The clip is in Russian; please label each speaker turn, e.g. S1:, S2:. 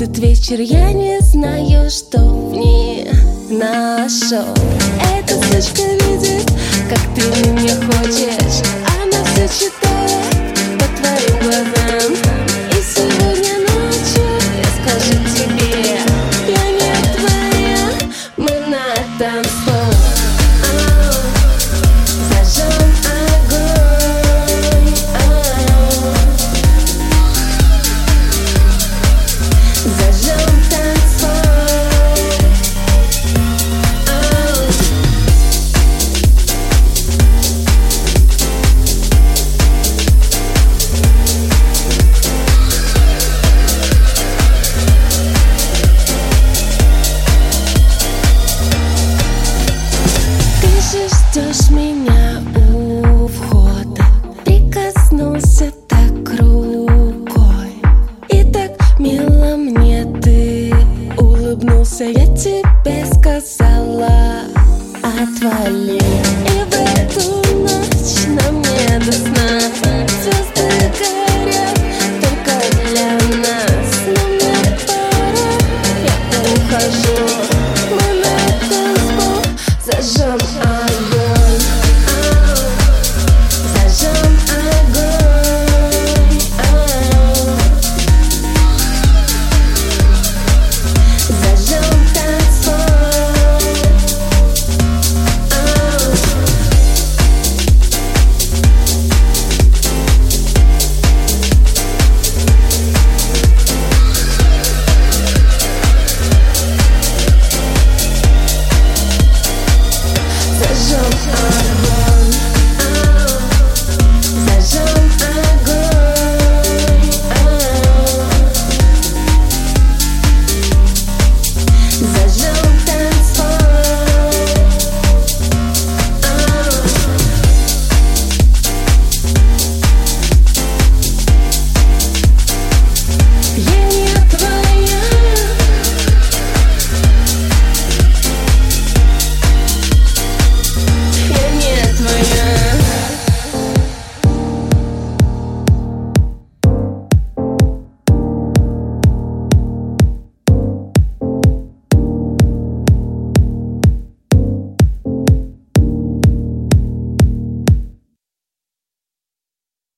S1: этот вечер я не знаю, что в ней нашел. Эта сучка видит, как ты меня хочешь. Она все читает по твоим глазам. И сегодня ночью я скажу тебе: я не твоя, мы на танцпол. Зажжем огонь, зажжем танцпол. Ждешь меня у входа, прикоснулся так рукой, и так мило мне ты улыбнулся. Я тебе сказала: отвали.